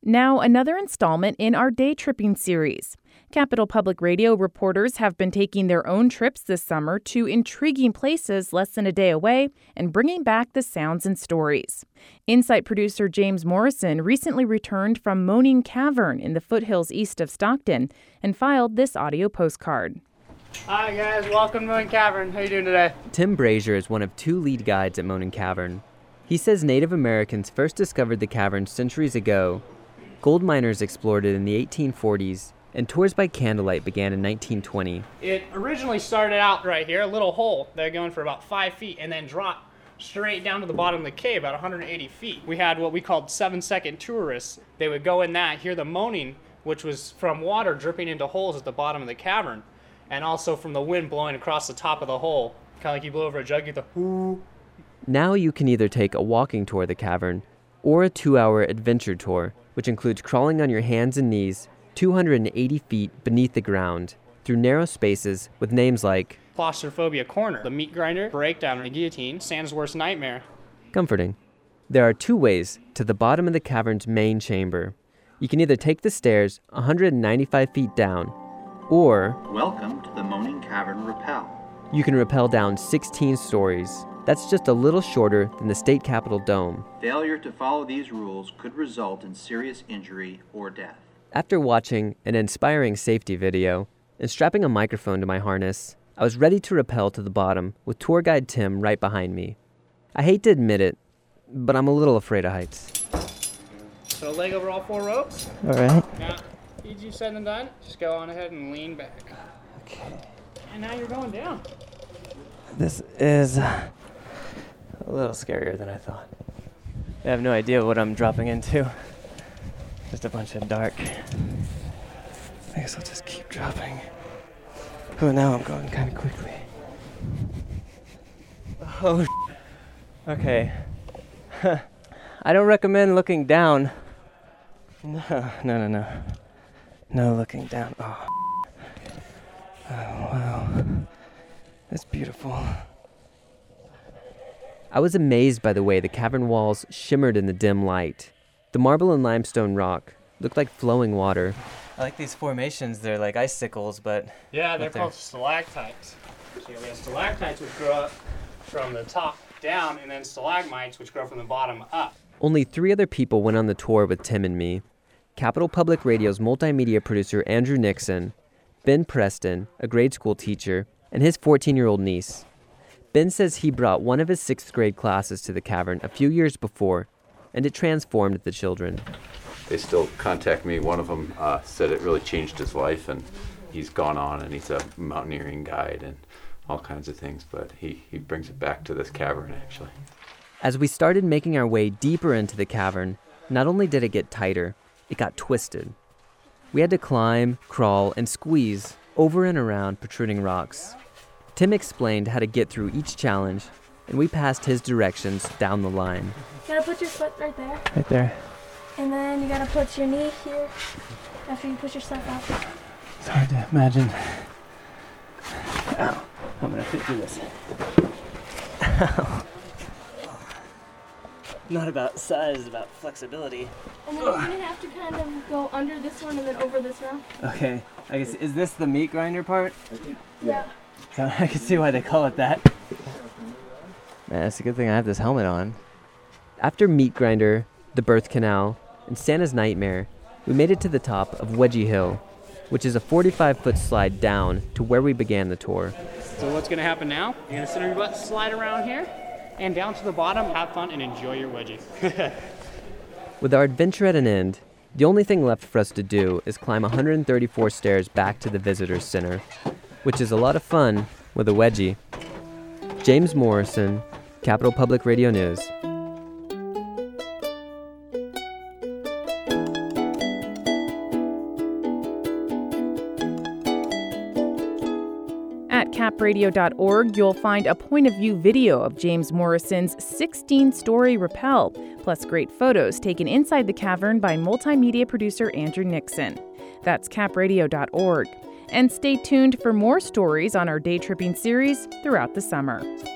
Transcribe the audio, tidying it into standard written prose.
Now another installment in our day tripping series. Capital Public Radio reporters have been taking their own trips this summer to intriguing places less than a day away and bringing back the sounds and stories. Insight producer James Morrison recently returned from Moaning Cavern in the foothills east of Stockton and filed this audio postcard. Hi guys, welcome to Moaning Cavern. How you doing today? Tim Brazier is one of two lead guides at Moaning Cavern. He says Native Americans first discovered the cavern centuries ago. Gold miners explored it in the 1840s, and tours by candlelight began in 1920. It originally started out right here, a little hole that going for about 5 feet, and then dropped straight down to the bottom of the cave, about 180 feet. We had what we called 7-second tourists. They would go in that, hear the moaning, which was from water dripping into holes at the bottom of the cavern, and also from the wind blowing across the top of the hole. Kind of like you blow over a jug, you get the whoo. Now you can either take a walking tour of the cavern or a 2-hour adventure tour, which includes crawling on your hands and knees 280 feet beneath the ground through narrow spaces with names like Claustrophobia Corner, the Meat Grinder, Breakdown, and Guillotine, Santa's Worst Nightmare. Comforting. There are two ways to the bottom of the cavern's main chamber. You can either take the stairs 195 feet down, or Welcome to the Moaning Cavern Rappel. You can rappel down 16 stories. That's just a little shorter than the state capitol dome. Failure to follow these rules could result in serious injury or death. After watching an inspiring safety video and strapping a microphone to my harness, I was ready to rappel to the bottom with tour guide Tim right behind me. I hate to admit it, but I'm a little afraid of heights. So leg over all 4 ropes. All right. Now, easy said and done. Just go on ahead and lean back. Okay. And now you're going down. This is a little scarier than I thought. I have no idea what I'm dropping into. Just a bunch of dark. I guess I'll just keep dropping. Oh, now I'm going kind of quickly. Oh, okay. I don't recommend looking down. No. No looking down. Oh, wow. That's beautiful. I was amazed by the way the cavern walls shimmered in the dim light. The marble and limestone rock looked like flowing water. I like these formations. They're like icicles, but... Yeah, they're called stalactites. So we have stalactites which grow up from the top down, and then stalagmites which grow from the bottom up. Only 3 other people went on the tour with Tim and me. Capital Public Radio's multimedia producer Andrew Nixon, Ben Preston, a grade school teacher, and his 14-year-old niece. Ben says he brought one of his 6th grade classes to the cavern a few years before, and it transformed the children. They still contact me. One of them said it really changed his life, and he's gone on, and he's a mountaineering guide and all kinds of things, but he brings it back to this cavern, actually. As we started making our way deeper into the cavern, not only did it get tighter, it got twisted. We had to climb, crawl, and squeeze over and around protruding rocks. Tim explained how to get through each challenge, and we passed his directions down the line. You gotta put your foot right there. Right there. And then you gotta put your knee here after you push yourself up. It's hard to imagine. Ow. I'm gonna fit through this. Ow. Not about size, it's about flexibility. And then you're gonna have to kind of go under this one and then over this one. Okay. I guess, is this the meat grinder part? Yeah. So I can see why they call it that. Man, it's a good thing I have this helmet on. After Meat Grinder, the Birth Canal, and Santa's Nightmare, we made it to the top of Wedgie Hill, which is a 45-foot slide down to where we began the tour. So what's going to happen now? You're going to sit on your butt, slide around here, and down to the bottom, have fun, and enjoy your wedgie. With our adventure at an end, the only thing left for us to do is climb 134 stairs back to the Visitors Center, which is a lot of fun with a wedgie. James Morrison, Capital Public Radio News. At capradio.org, you'll find a point-of-view video of James Morrison's 16-story rappel, plus great photos taken inside the cavern by multimedia producer Andrew Nixon. That's capradio.org. And stay tuned for more stories on our day tripping series throughout the summer.